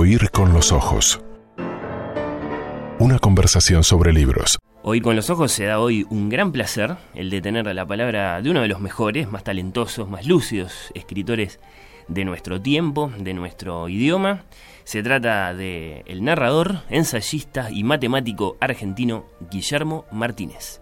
Oír con los ojos. Una conversación sobre libros. Oír con los ojos se da hoy un gran placer, el de tener la palabra de uno de los mejores, más talentosos, más lúcidos escritores de nuestro tiempo, de nuestro idioma. Se trata de el narrador, ensayista y matemático argentino Guillermo Martínez.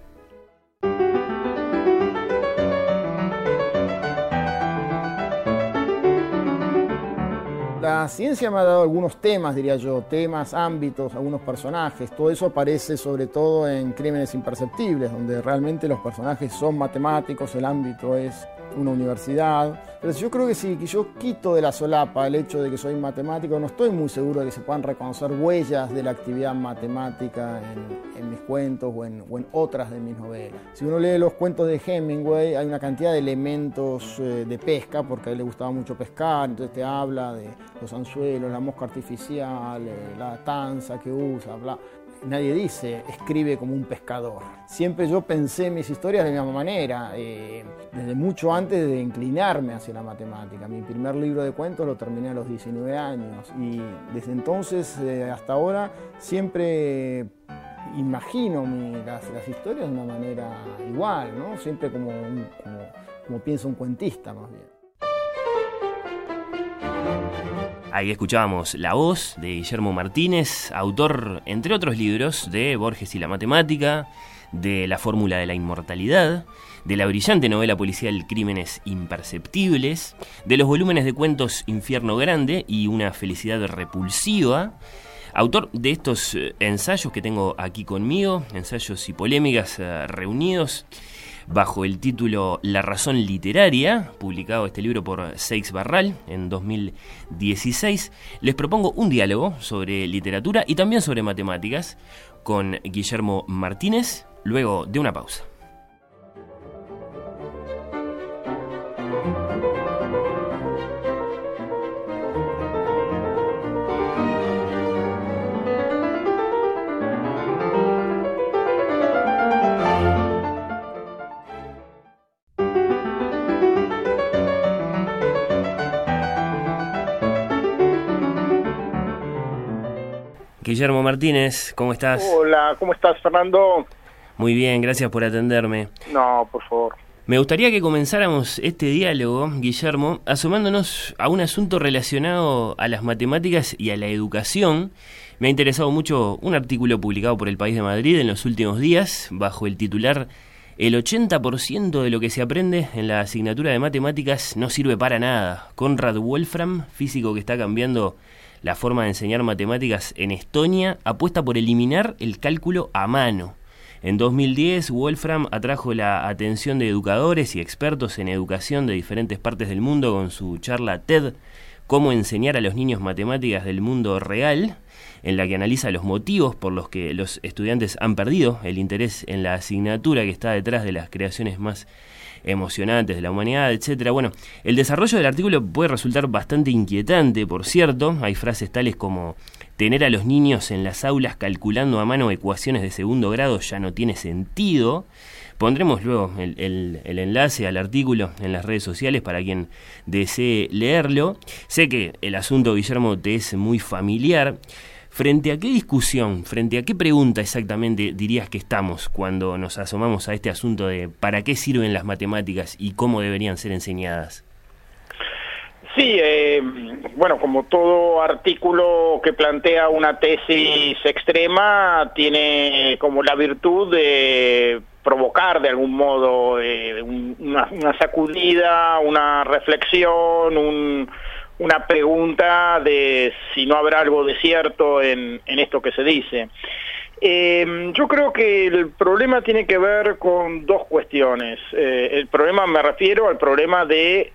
La ciencia me ha dado algunos temas, diría yo, temas, ámbitos, algunos personajes. Todo eso aparece sobre todo en Crímenes Imperceptibles, donde realmente los personajes son matemáticos, el ámbito es una universidad. Pero yo creo que si yo quito de la solapa el hecho de que soy matemático, no estoy muy seguro de que se puedan reconocer huellas de la actividad matemática en mis cuentos o en otras de mis novelas. Si uno lee los cuentos de Hemingway, hay una cantidad de elementos de pesca, porque a él le gustaba mucho pescar, entonces te habla de los anzuelos, la mosca artificial, la tanza que usa, bla. Nadie dice, escribe como un pescador. Siempre yo pensé mis historias de la misma manera, desde mucho antes de inclinarme hacia la matemática. Mi primer libro de cuentos lo terminé a los 19 años y desde entonces hasta ahora siempre imagino las historias de una manera igual, ¿no? Siempre como piensa un cuentista más bien. Ahí escuchábamos la voz de Guillermo Martínez, autor, entre otros libros, de Borges y la matemática, de La fórmula de la inmortalidad, de la brillante novela policial Crímenes Imperceptibles, de los volúmenes de cuentos Infierno Grande y Una felicidad repulsiva, autor de estos ensayos que tengo aquí conmigo, ensayos y polémicas reunidos bajo el título La razón literaria, publicado este libro por Seix Barral en 2016. Les propongo un diálogo sobre literatura y también sobre matemáticas con Guillermo Martínez, luego de una pausa. Guillermo Martínez, ¿cómo estás? Hola, ¿cómo estás, Fernando? Muy bien, gracias por atenderme. No, por favor. Me gustaría que comenzáramos este diálogo, Guillermo, asomándonos a un asunto relacionado a las matemáticas y a la educación. Me ha interesado mucho un artículo publicado por El País de Madrid en los últimos días, bajo el titular "El 80% de lo que se aprende en la asignatura de matemáticas no sirve para nada". Konrad Wolfram, físico que está cambiando la forma de enseñar matemáticas en Estonia, apuesta por eliminar el cálculo a mano. En 2010, Wolfram atrajo la atención de educadores y expertos en educación de diferentes partes del mundo con su charla TED, Cómo enseñar a los niños matemáticas del mundo real, en la que analiza los motivos por los que los estudiantes han perdido el interés en la asignatura que está detrás de las creaciones más emocionantes de la humanidad, etcétera. Bueno, el desarrollo del artículo puede resultar bastante inquietante, por cierto. Hay frases tales como: tener a los niños en las aulas calculando a mano ecuaciones de segundo grado ya no tiene sentido. Pondremos luego el enlace al artículo en las redes sociales para quien desee leerlo. Sé que el asunto, Guillermo, te es muy familiar. ¿Frente a qué discusión, frente a qué pregunta exactamente dirías que estamos cuando nos asomamos a este asunto de para qué sirven las matemáticas y cómo deberían ser enseñadas? Sí, bueno, como todo artículo que plantea una tesis extrema, tiene como la virtud de provocar de algún modo una sacudida, una reflexión, una pregunta de si no habrá algo de cierto en esto que se dice. Yo creo que el problema tiene que ver con dos cuestiones. El problema, me refiero al problema de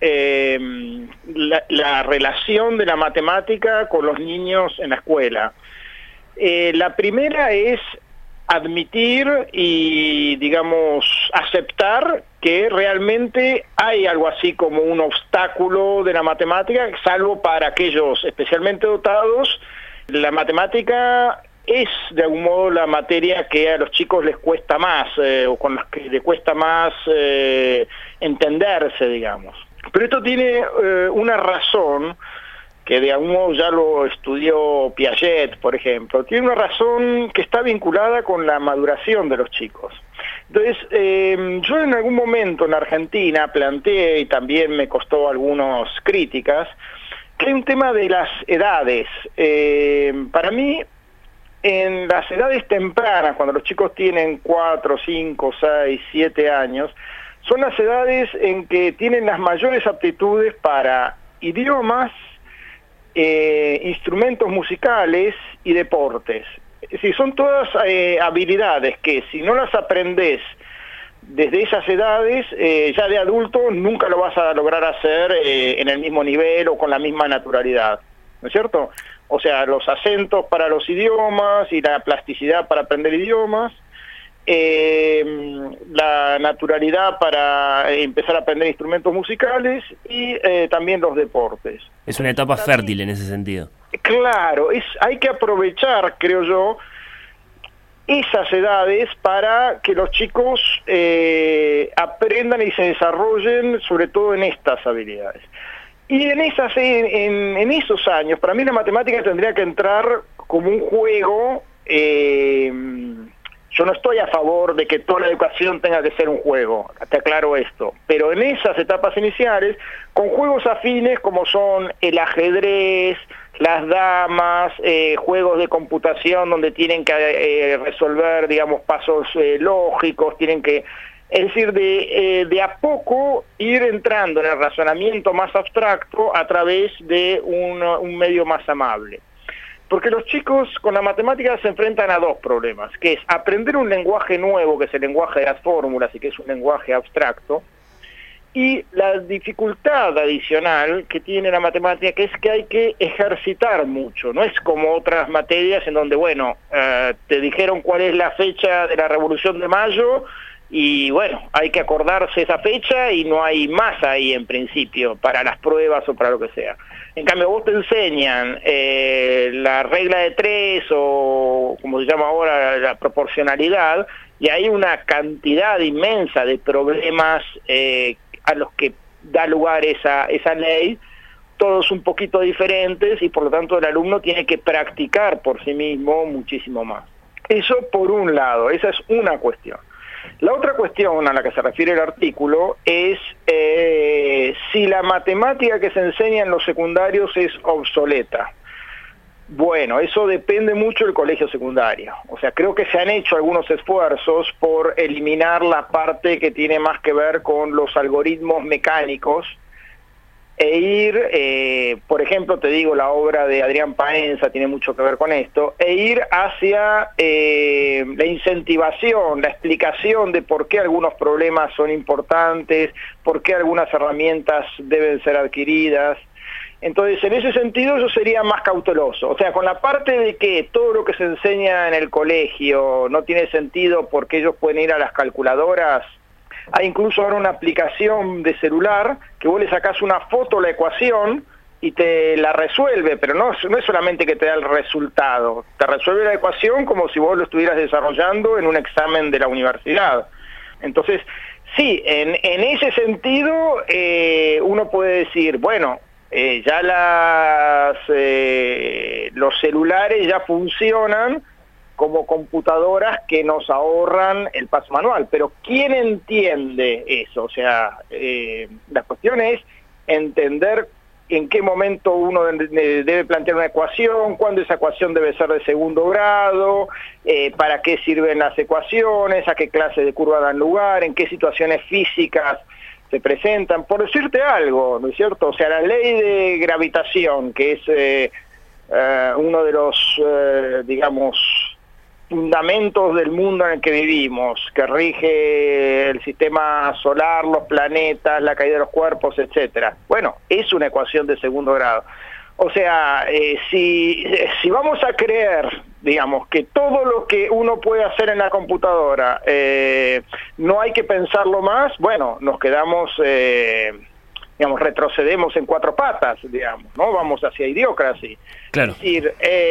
la relación de la matemática con los niños en la escuela. La primera es admitir y, digamos, aceptar que realmente hay algo así como un obstáculo de la matemática, salvo para aquellos especialmente dotados. La matemática es de algún modo la materia que a los chicos les cuesta más, o con las que les cuesta más entenderse, digamos. Pero esto tiene una razón que de algún modo ya lo estudió Piaget, por ejemplo, tiene una razón que está vinculada con la maduración de los chicos. Entonces, yo en algún momento en Argentina planteé, y también me costó algunas críticas, que hay un tema de las edades. Para mí, en las edades tempranas, cuando los chicos tienen 4, 5, 6, 7 años, son las edades en que tienen las mayores aptitudes para idiomas, instrumentos musicales y deportes. Es decir, son todas habilidades que si no las aprendes desde esas edades, ya de adulto nunca lo vas a lograr hacer en el mismo nivel o con la misma naturalidad, ¿no es cierto? O sea, los acentos para los idiomas y la plasticidad para aprender idiomas, la naturalidad para empezar a aprender instrumentos musicales y también los deportes. Es una etapa fértil en ese sentido. Claro, hay que aprovechar, creo yo, esas edades para que los chicos aprendan y se desarrollen sobre todo en estas habilidades. Y en esos años, para mí la matemática tendría que entrar como un juego. Yo no estoy a favor de que toda la educación tenga que ser un juego, te aclaro esto, pero en esas etapas iniciales, con juegos afines como son el ajedrez, las damas, juegos de computación donde tienen que resolver, digamos, pasos lógicos, tienen que, es decir, de a poco ir entrando en el razonamiento más abstracto a través de un medio más amable. Porque los chicos con la matemática se enfrentan a dos problemas, que es aprender un lenguaje nuevo, que es el lenguaje de las fórmulas y que es un lenguaje abstracto, y la dificultad adicional que tiene la matemática, que es que hay que ejercitar mucho. No es como otras materias en donde, bueno, te dijeron cuál es la fecha de la Revolución de Mayo y, bueno, hay que acordarse esa fecha y no hay más ahí en principio para las pruebas o para lo que sea. En cambio, vos te enseñan la regla de 3 o, como se llama ahora, la proporcionalidad, y hay una cantidad inmensa de problemas a los que da lugar esa ley, todos un poquito diferentes, y por lo tanto el alumno tiene que practicar por sí mismo muchísimo más. Eso por un lado, esa es una cuestión. La otra cuestión a la que se refiere el artículo es si la matemática que se enseña en los secundarios es obsoleta. Bueno, eso depende mucho del colegio secundario. O sea, creo que se han hecho algunos esfuerzos por eliminar la parte que tiene más que ver con los algoritmos mecánicos e ir, por ejemplo, te digo, la obra de Adrián Paenza tiene mucho que ver con esto, e ir hacia la incentivación, la explicación de por qué algunos problemas son importantes, por qué algunas herramientas deben ser adquiridas. Entonces, en ese sentido yo sería más cauteloso. O sea, con la parte de que todo lo que se enseña en el colegio no tiene sentido porque ellos pueden ir a las calculadoras. Hay incluso ahora una aplicación de celular que vos le sacás una foto a la ecuación y te la resuelve, pero no es solamente que te da el resultado, te resuelve la ecuación como si vos lo estuvieras desarrollando en un examen de la universidad. Entonces, sí, en ese sentido uno puede decir, bueno, ya los celulares ya funcionan como computadoras que nos ahorran el paso manual, pero ¿quién entiende eso? O sea, la cuestión es entender en qué momento uno debe plantear una ecuación, cuándo esa ecuación debe ser de segundo grado, para qué sirven las ecuaciones, a qué clase de curva dan lugar, en qué situaciones físicas se presentan. Por decirte algo, ¿no es cierto? O sea, la ley de gravitación, que es uno de los, digamos, fundamentos del mundo en el que vivimos, que rige el sistema solar, los planetas, la caída de los cuerpos, etcétera. Bueno, es una ecuación de segundo grado. O sea, si vamos a creer, digamos, que todo lo que uno puede hacer en la computadora no hay que pensarlo más, bueno, nos quedamos, digamos, retrocedemos en 4 patas, digamos, ¿no? Vamos hacia idiocracia. Claro. Es decir,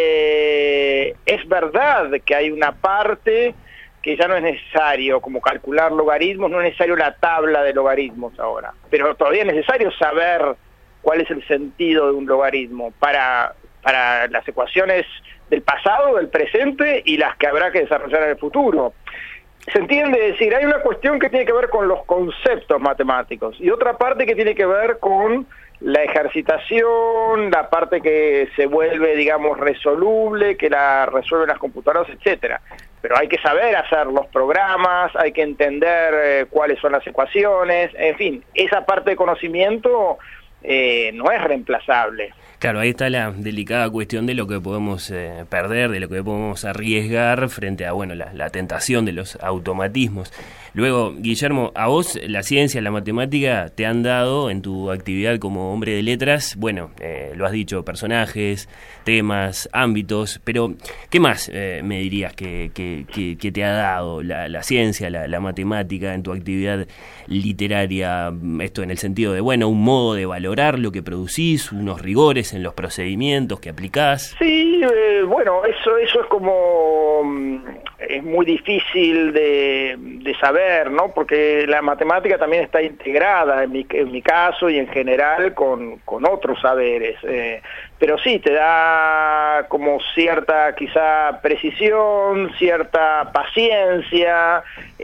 es verdad que hay una parte que ya no es necesario, como calcular logaritmos, no es necesario la tabla de logaritmos ahora, pero todavía es necesario saber cuál es el sentido de un logaritmo para las ecuaciones del pasado, del presente y las que habrá que desarrollar en el futuro. ¿Se entiende? Es decir, hay una cuestión que tiene que ver con los conceptos matemáticos y otra parte que tiene que ver con la ejercitación, la parte que se vuelve, digamos, resoluble, que la resuelven las computadoras, etcétera. Pero hay que saber hacer los programas, hay que entender cuáles son las ecuaciones, en fin, esa parte de conocimiento no es reemplazable. Claro, ahí está la delicada cuestión de lo que podemos perder, de lo que podemos arriesgar frente a la tentación de los automatismos. Luego, Guillermo, a vos la ciencia, la matemática te han dado en tu actividad como hombre de letras, lo has dicho, personajes, temas, ámbitos, pero ¿qué más me dirías que te ha dado la ciencia, la matemática en tu actividad literaria? Esto en el sentido de, un modo de valorar lo que producís, unos rigores en los procedimientos que aplicás. Sí, eso es como es muy difícil de saber, ¿no? Porque la matemática también está integrada en mi caso y en general con otros saberes, pero sí te da como cierta quizá precisión, cierta paciencia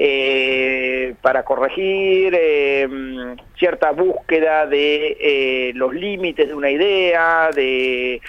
para corregir, cierta búsqueda de los límites de una idea, de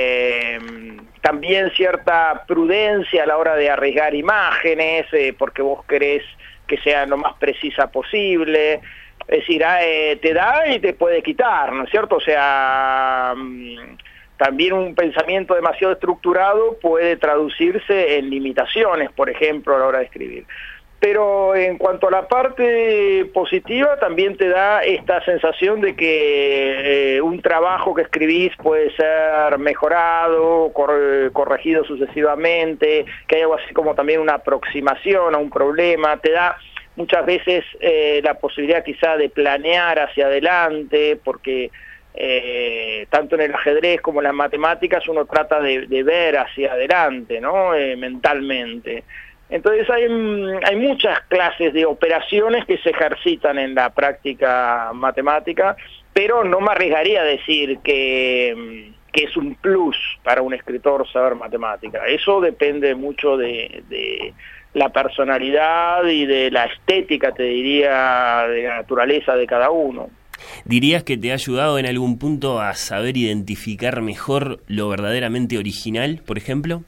también cierta prudencia a la hora de arriesgar imágenes, porque vos querés que sea lo más precisa posible. Es decir, te da y te puede quitar, ¿no es cierto? O sea, también un pensamiento demasiado estructurado puede traducirse en limitaciones, por ejemplo, a la hora de escribir. Pero en cuanto a la parte positiva, también te da esta sensación de que un trabajo que escribís puede ser mejorado, corregido sucesivamente, que hay algo así como también una aproximación a un problema, te da muchas veces la posibilidad quizá de planear hacia adelante, porque tanto en el ajedrez como en las matemáticas uno trata de ver hacia adelante, ¿no? Mentalmente. Entonces hay muchas clases de operaciones que se ejercitan en la práctica matemática, pero no me arriesgaría a decir que es un plus para un escritor saber matemática. Eso depende mucho de la personalidad y de la estética, te diría, de la naturaleza de cada uno. ¿Dirías que te ha ayudado en algún punto a saber identificar mejor lo verdaderamente original, por ejemplo?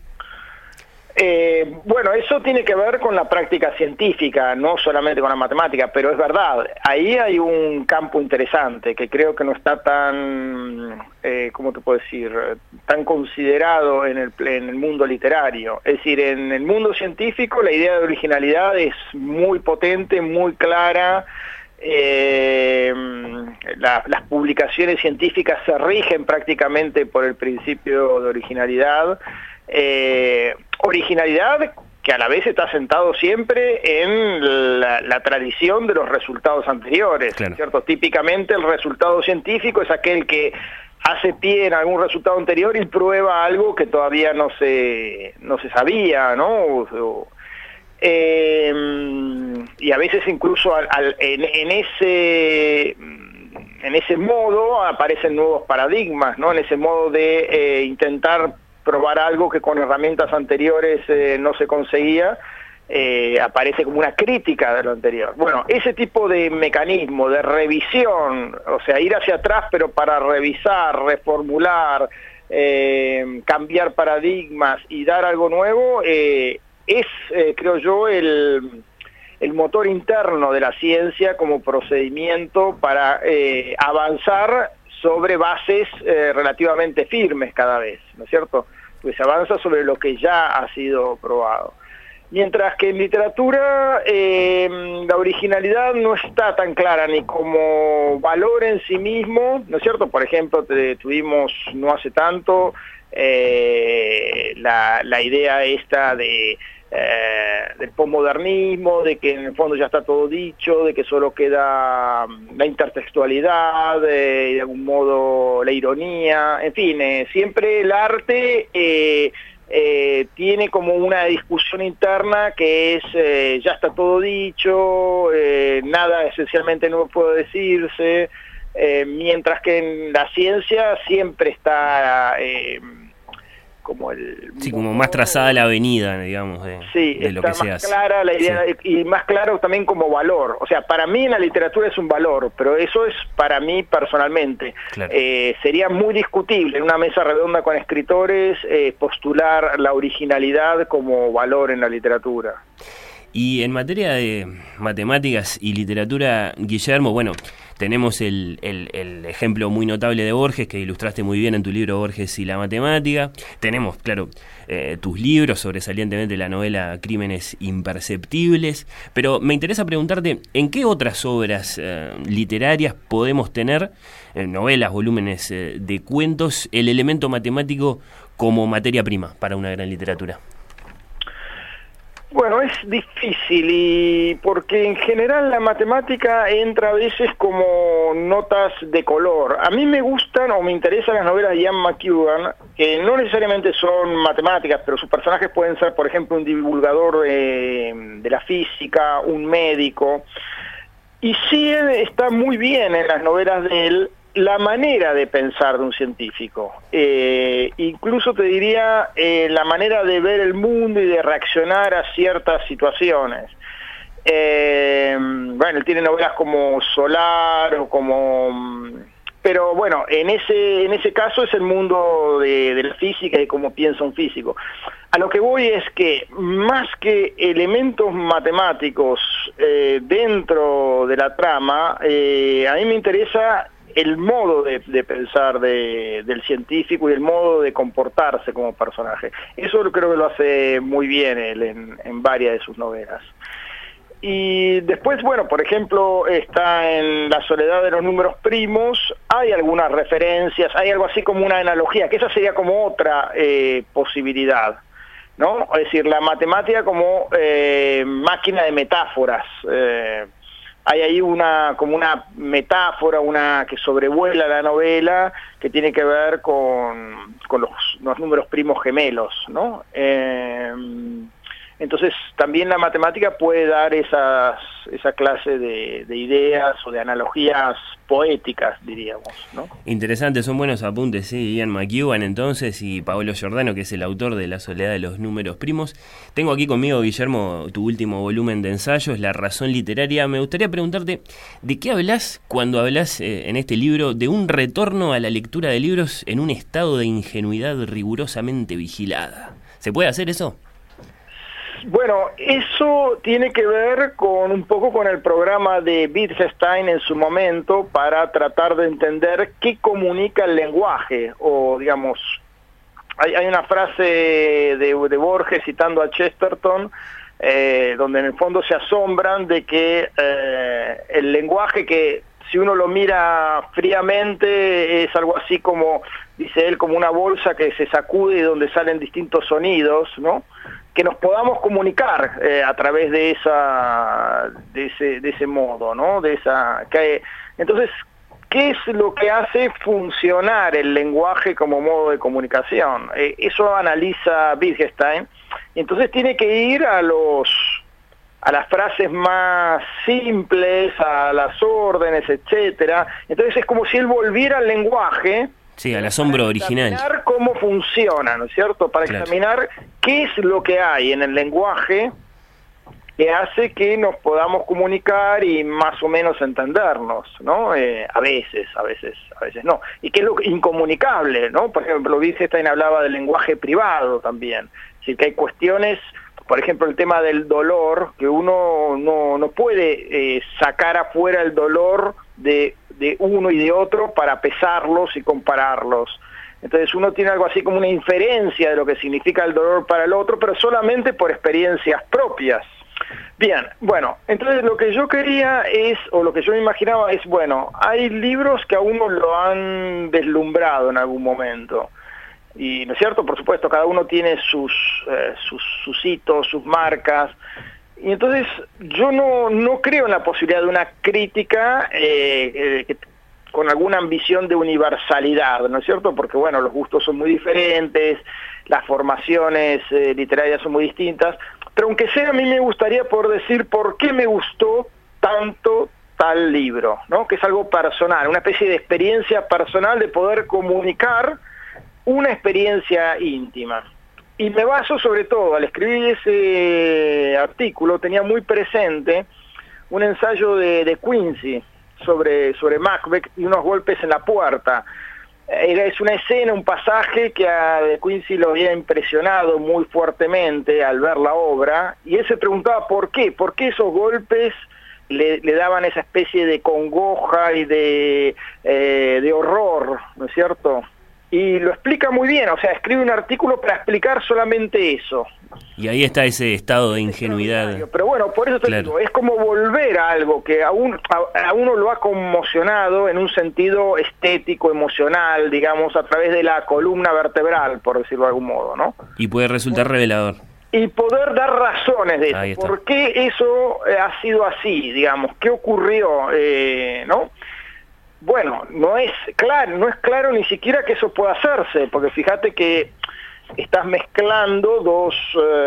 Eso tiene que ver con la práctica científica, no solamente con la matemática, pero es verdad, ahí hay un campo interesante que creo que no está tan, ¿cómo te puedo decir?, tan considerado en el mundo literario. Es decir, en el mundo científico la idea de originalidad es muy potente, muy clara. Las publicaciones científicas se rigen prácticamente por el principio de originalidad. Originalidad que a la vez está sentado siempre en la tradición de los resultados anteriores, claro. ¿Cierto? Típicamente el resultado científico es aquel que hace pie en algún resultado anterior y prueba algo que todavía no se sabía, ¿no? Y a veces incluso en ese modo aparecen nuevos paradigmas, ¿no? En ese modo de intentar probar algo que con herramientas anteriores no se conseguía, aparece como una crítica de lo anterior. Bueno, ese tipo de mecanismo de revisión, o sea, ir hacia atrás pero para revisar, reformular, cambiar paradigmas y dar algo nuevo, es, creo yo, el motor interno de la ciencia como procedimiento para avanzar sobre bases relativamente firmes cada vez, ¿no es cierto? Pues se avanza sobre lo que ya ha sido probado. Mientras que en literatura la originalidad no está tan clara ni como valor en sí mismo, ¿no es cierto? Por ejemplo, tuvimos no hace tanto la idea esta del posmodernismo, de que en el fondo ya está todo dicho, de que solo queda la intertextualidad, de algún modo la ironía, en fin, siempre el arte tiene como una discusión interna que es ya está todo dicho, nada esencialmente nuevo puede decirse, mientras que en la ciencia siempre está como como más trazada la avenida, digamos, de lo que se hace. Clara la idea, y más claro también como valor. O sea, para mí la literatura es un valor, pero eso es para mí personalmente. Claro. Sería muy discutible en una mesa redonda con escritores postular la originalidad como valor en la literatura. Y en materia de matemáticas y literatura, Guillermo, bueno, tenemos el ejemplo muy notable de Borges, que ilustraste muy bien en tu libro Borges y la matemática. Tenemos, claro, tus libros, sobresalientemente la novela Crímenes imperceptibles. Pero me interesa preguntarte, ¿en qué otras obras literarias podemos tener, novelas, volúmenes de cuentos, el elemento matemático como materia prima para una gran literatura? Bueno, es difícil y porque en general la matemática entra a veces como notas de color. A mí me gustan o me interesan las novelas de Ian McEwan, que no necesariamente son matemáticas, pero sus personajes pueden ser, por ejemplo, un divulgador de la física, un médico. Y sí está muy bien en las novelas de él la manera de pensar de un científico, incluso te diría la manera de ver el mundo y de reaccionar a ciertas situaciones. Bueno, él tiene novelas como Solar o como... Pero bueno, en ese caso es el mundo de la física y cómo piensa un físico. A lo que voy es que más que elementos matemáticos dentro de la trama, a mí me interesa el modo de pensar del científico y el modo de comportarse como personaje. Eso creo que lo hace muy bien él en varias de sus novelas. Y después, bueno, por ejemplo, está en La soledad de los números primos, hay algunas referencias, hay algo así como una analogía, que esa sería como otra posibilidad, ¿no? Es decir, la matemática como máquina de metáforas. Hay ahí como una metáfora, una que sobrevuela la novela, que tiene que ver con los números primos gemelos, ¿no? Entonces también la matemática puede dar esa clase de ideas o de analogías poéticas, diríamos, ¿no? Interesante, son buenos apuntes, sí. Ian McEwan entonces y Paolo Giordano, que es el autor de La soledad de los números primos. Tengo aquí conmigo, Guillermo, tu último volumen de ensayos, La razón literaria. Me gustaría preguntarte, ¿de qué hablas cuando hablas en este libro de un retorno a la lectura de libros en un estado de ingenuidad rigurosamente vigilada? ¿Se puede hacer eso? Bueno, eso tiene que ver un poco con el programa de Wittgenstein en su momento para tratar de entender qué comunica el lenguaje, o digamos, hay una frase de Borges citando a Chesterton, donde en el fondo se asombran de que el lenguaje, que si uno lo mira fríamente es algo así como, dice él, como una bolsa que se sacude y donde salen distintos sonidos, ¿no? Que nos podamos comunicar a través de ese modo, ¿no? Entonces, ¿qué es lo que hace funcionar el lenguaje como modo de comunicación? Eso analiza Wittgenstein, y entonces tiene que ir a las frases más simples, a las órdenes, etcétera. Entonces es como si él volviera al lenguaje. Sí, al asombro original. Para examinar cómo funciona, ¿no es cierto? Para examinar qué es lo que hay en el lenguaje que hace que nos podamos comunicar y más o menos entendernos, ¿no? A veces no. Y qué es lo incomunicable, ¿no? Por ejemplo, Wittgenstein hablaba del lenguaje privado también. Es decir, que hay cuestiones, por ejemplo, el tema del dolor, que uno no puede sacar afuera el dolor de uno y de otro para pesarlos y compararlos. Entonces uno tiene algo así como una inferencia de lo que significa el dolor para el otro, pero solamente por experiencias propias. Bien, bueno, entonces lo que yo quería lo que yo me imaginaba es, bueno, hay libros que a uno lo han deslumbrado en algún momento. Y, ¿no es cierto? Por supuesto, cada uno tiene sus hitos, sus marcas. Y entonces yo no creo en la posibilidad de una crítica con alguna ambición de universalidad, ¿no es cierto? Porque, bueno, los gustos son muy diferentes, las formaciones literarias son muy distintas, pero aunque sea, a mí me gustaría poder decir por qué me gustó tanto tal libro, ¿no? Que es algo personal, una especie de experiencia personal de poder comunicar una experiencia íntima. Y me baso sobre todo, al escribir ese artículo, tenía muy presente un ensayo de Quincy sobre Macbeth y unos golpes en la puerta. Es una escena, un pasaje que a De Quincy lo había impresionado muy fuertemente al ver la obra, y él se preguntaba por qué esos golpes le daban esa especie de congoja y de horror, ¿no es cierto? Y lo explica muy bien, o sea, escribe un artículo para explicar solamente eso. Y ahí está ese estado de ingenuidad. Pero bueno, por eso te digo, es como volver a algo que a uno lo ha conmocionado en un sentido estético, emocional, digamos, a través de la columna vertebral, por decirlo de algún modo, ¿no? Y puede resultar revelador. Y poder dar razones de eso. ¿Por qué eso ha sido así, digamos? ¿Qué ocurrió, no? Bueno, no es claro ni siquiera que eso pueda hacerse, porque fíjate que estás mezclando dos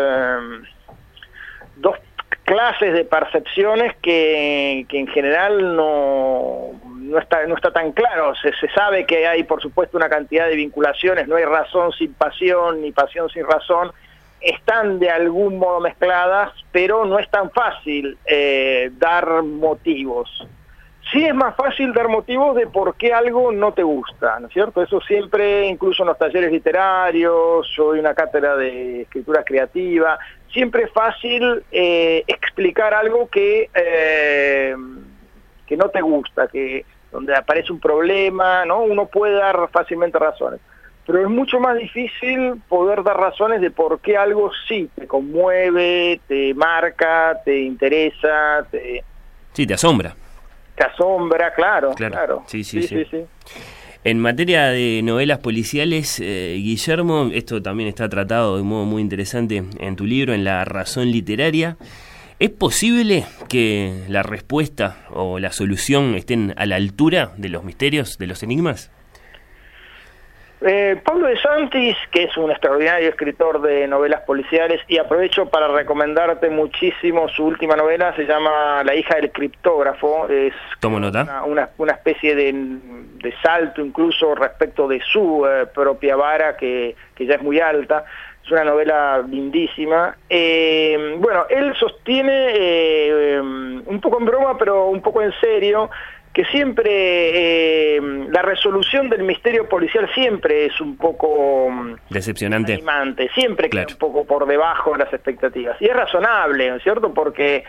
clases de percepciones que en general no está tan claro. Se sabe que hay, por supuesto, una cantidad de vinculaciones, no hay razón sin pasión, ni pasión sin razón, están de algún modo mezcladas, pero no es tan fácil dar motivos. Sí es más fácil dar motivos de por qué algo no te gusta, ¿no es cierto? Eso siempre, incluso en los talleres literarios, yo doy una cátedra de escritura creativa, siempre es fácil explicar algo que no te gusta, donde aparece un problema, ¿no? Uno puede dar fácilmente razones, pero es mucho más difícil poder dar razones de por qué algo sí te conmueve, te marca, te interesa, Sí, te asombra. Te asombra, claro. Sí. En materia de novelas policiales, Guillermo, esto también está tratado de un modo muy interesante en tu libro, en La razón literaria. ¿Es posible que la respuesta o la solución estén a la altura de los misterios, de los enigmas? Pablo de Santis, que es un extraordinario escritor de novelas policiales, y aprovecho para recomendarte muchísimo su última novela, se llama La hija del criptógrafo. Es ¿Tomo nota? Una especie de salto incluso respecto de su propia vara, que ya es muy alta. Es una novela lindísima. Bueno, él sostiene, un poco en broma, pero un poco en serio, que siempre la resolución del misterio policial siempre es un poco decepcionante, animante, siempre queda un poco por debajo de las expectativas. Y es razonable, ¿no es cierto? Porque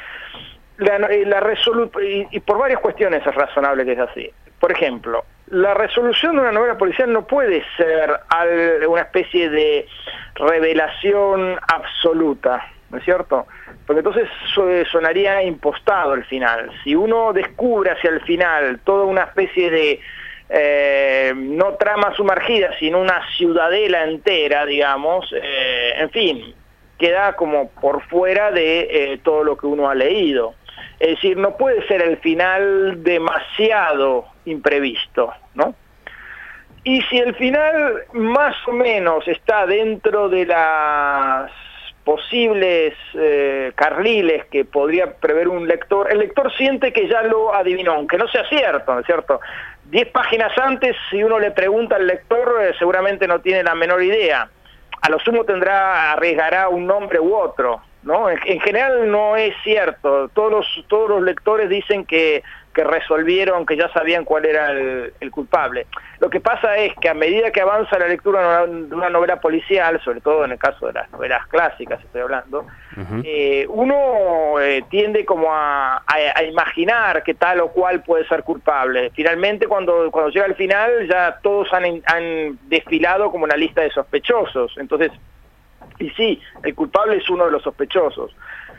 y por varias cuestiones es razonable que es así. Por ejemplo, la resolución de una novela policial no puede ser una especie de revelación absoluta, ¿no es cierto? Porque entonces sonaría impostado el final. Si uno descubre hacia el final toda una especie de no trama sumergida, sino una ciudadela entera, digamos, en fin, queda como por fuera de todo lo que uno ha leído. Es decir, no puede ser el final demasiado imprevisto, ¿no? Y si el final más o menos está dentro de las posibles carriles que podría prever un lector, el lector siente que ya lo adivinó, aunque no sea cierto, ¿no es cierto? 10 páginas antes, si uno le pregunta al lector, seguramente no tiene la menor idea. A lo sumo arriesgará un nombre u otro, ¿no? En general no es cierto. Todos los lectores dicen que resolvieron, que ya sabían cuál era el culpable. Lo que pasa es que a medida que avanza la lectura de una novela policial, sobre todo en el caso de las novelas clásicas estoy hablando, uno tiende como a imaginar que tal o cual puede ser culpable. Finalmente, cuando llega al final, ya todos han desfilado como una lista de sospechosos. Entonces, y sí, el culpable es uno de los sospechosos.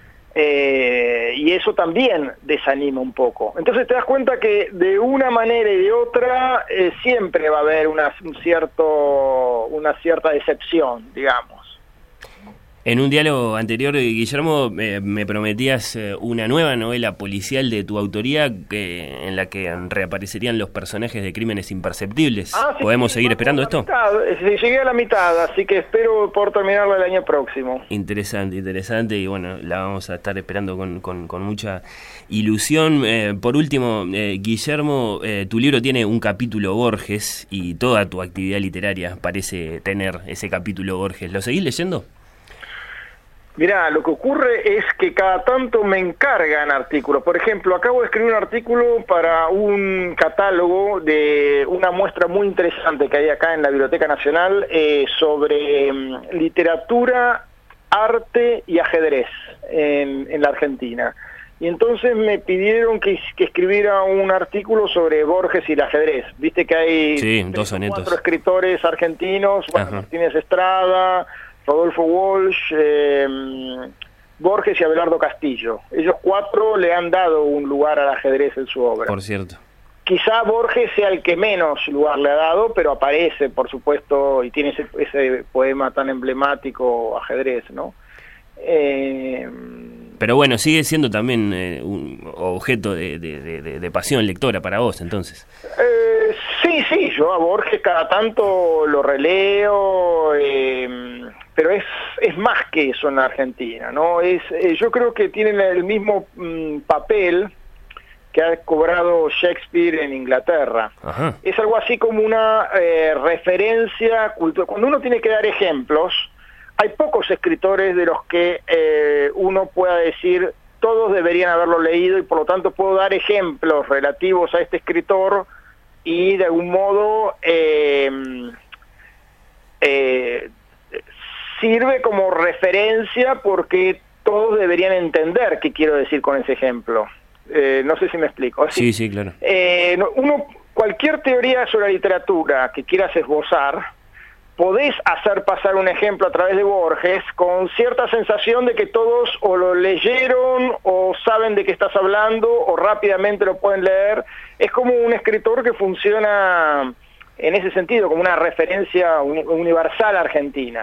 Y eso también desanima un poco. Entonces te das cuenta que de una manera y de otra siempre va a haber una cierta decepción, digamos. En un diálogo anterior, Guillermo, me prometías una nueva novela policial de tu autoría en la que reaparecerían los personajes de Crímenes Imperceptibles. Sí, ¿Podemos seguir esperando esto? Llegué a la mitad, así que espero poder terminarla el año próximo. Interesante, y bueno, la vamos a estar esperando con mucha ilusión. Por último, Guillermo, tu libro tiene un capítulo Borges y toda tu actividad literaria parece tener ese capítulo Borges. ¿Lo seguís leyendo? Mirá, lo que ocurre es que cada tanto me encargan artículos. Por ejemplo, acabo de escribir un artículo para un catálogo de una muestra muy interesante que hay acá en la Biblioteca Nacional sobre literatura, arte y ajedrez en la Argentina. Y entonces me pidieron que escribiera un artículo sobre Borges y el ajedrez. Viste que hay 4 escritores argentinos, Martínez Estrada, Rodolfo Walsh, Borges y Abelardo Castillo. Ellos 4 le han dado un lugar al ajedrez en su obra. Por cierto. Quizá Borges sea el que menos lugar le ha dado, pero aparece, por supuesto, y tiene ese poema tan emblemático, Ajedrez, ¿no? Pero bueno, sigue siendo también un objeto de pasión lectora para vos, entonces. Sí, yo a Borges cada tanto lo releo, pero es más que eso en la Argentina, ¿no? Yo creo que tienen el mismo papel que ha cobrado Shakespeare en Inglaterra. Ajá. Es algo así como una referencia cultural. Cuando uno tiene que dar ejemplos, hay pocos escritores de los que uno pueda decir todos deberían haberlo leído y por lo tanto puedo dar ejemplos relativos a este escritor y de algún modo sirve como referencia porque todos deberían entender qué quiero decir con ese ejemplo. No sé si me explico. Así, sí, claro. Cualquier teoría sobre la literatura que quieras esbozar, podés hacer pasar un ejemplo a través de Borges con cierta sensación de que todos o lo leyeron o saben de qué estás hablando o rápidamente lo pueden leer. Es como un escritor que funciona en ese sentido, como una referencia universal argentina.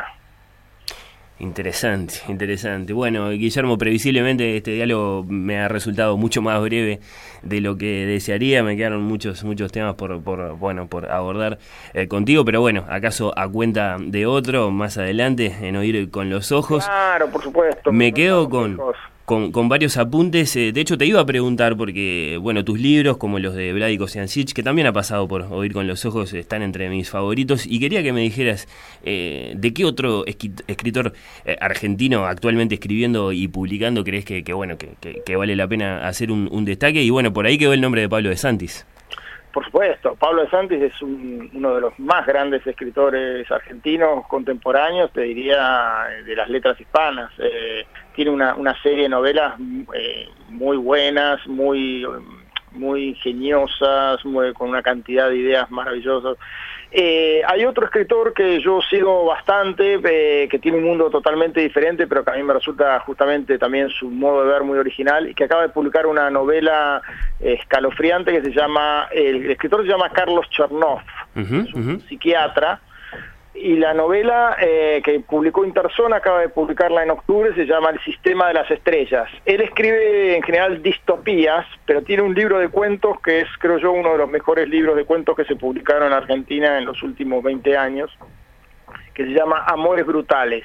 Interesante. Bueno, Guillermo, previsiblemente este diálogo me ha resultado mucho más breve de lo que desearía. Me quedaron muchos temas por abordar contigo, pero bueno, acaso a cuenta de otro más adelante en Oír con los Ojos. Claro, por supuesto. Me quedo con varios apuntes. De hecho, te iba a preguntar porque, bueno, tus libros, como los de Vladi Kosiancic, que también ha pasado por Oír con los Ojos, están entre mis favoritos, y quería que me dijeras de qué otro escritor argentino actualmente escribiendo y publicando crees que vale la pena hacer un destaque, y bueno, por ahí quedó el nombre de Pablo de Santis. Por supuesto, Pablo de Santis es uno de los más grandes escritores argentinos contemporáneos, te diría, de las letras hispanas. Tiene una serie de novelas muy buenas, muy ingeniosas, con una cantidad de ideas maravillosas. Hay otro escritor que yo sigo bastante, que tiene un mundo totalmente diferente, pero que a mí me resulta justamente también su modo de ver muy original, y que acaba de publicar una novela escalofriante que se llama, el escritor se llama Carlos Chernoff, es un psiquiatra, y la novela que publicó Interzón, acaba de publicarla en octubre, se llama El Sistema de las Estrellas. Él escribe en general distopías, pero tiene un libro de cuentos que es, creo yo, uno de los mejores libros de cuentos que se publicaron en Argentina en los últimos 20 años, que se llama Amores Brutales.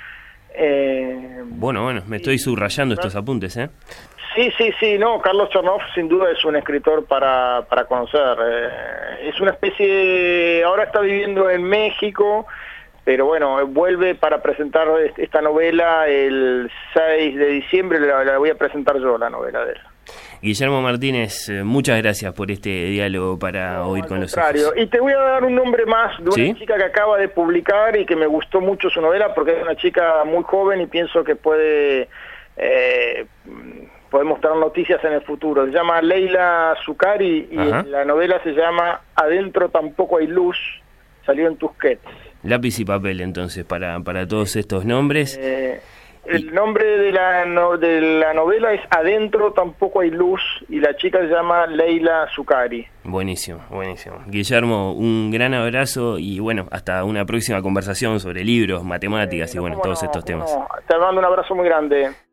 Bueno, me estoy subrayando estos apuntes, ¿eh? Sí, no, Carlos Chernoff sin duda es un escritor para conocer. Es una especie, ahora está viviendo en México, pero bueno, vuelve para presentar esta novela el 6 de diciembre, la voy a presentar yo, la novela de él. Guillermo Martínez, muchas gracias por este diálogo para Oír con los Ojos. Y te voy a dar un nombre más de una chica que acaba de publicar y que me gustó mucho su novela porque es una chica muy joven y pienso que podemos tener noticias en el futuro. Se llama Leila Zucari y la novela se llama Adentro tampoco hay luz, salió en Tusquets. Lápiz y papel entonces para todos estos nombres. El nombre de la novela es Adentro tampoco hay luz y la chica se llama Leila Zucari. Buenísimo. Guillermo, un gran abrazo y bueno, hasta una próxima conversación sobre libros, matemáticas y bueno, todos estos temas. Te mando un abrazo muy grande.